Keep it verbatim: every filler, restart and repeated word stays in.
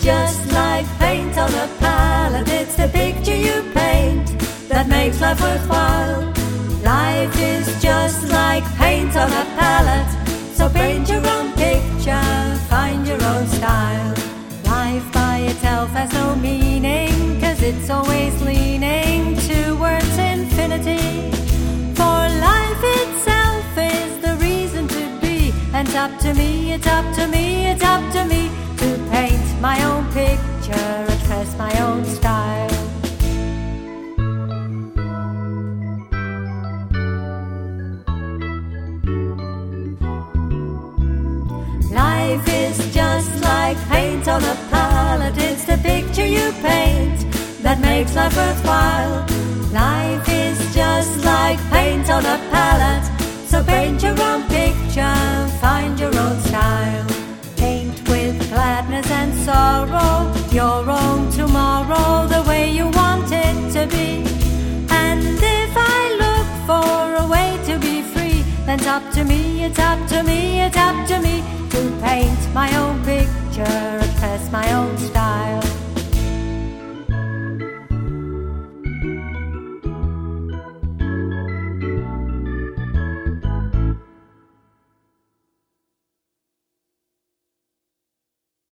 just like paint on a palette. It's the picture you paint that makes life worthwhile. Life is just like paint on a palette. So paint your own picture, find your own style. Life by itself has no meaning, 'cause it's always leaning towards infinity. For life itself is the reason to be. And it's up to me, it's up to me, it's up to me to paint my own picture, express my own style. Life is just like paint on a palette. It's the picture you paint that makes life worthwhile. Life is just like paint on a palette. So paint your own picture, find your own style. Paint with gladness and sorrow, your own tomorrow, the way you want it to be. And if I look for a way to be free, then it's up to me, it's up to me, it's up to me to paint my own picture, express my own style.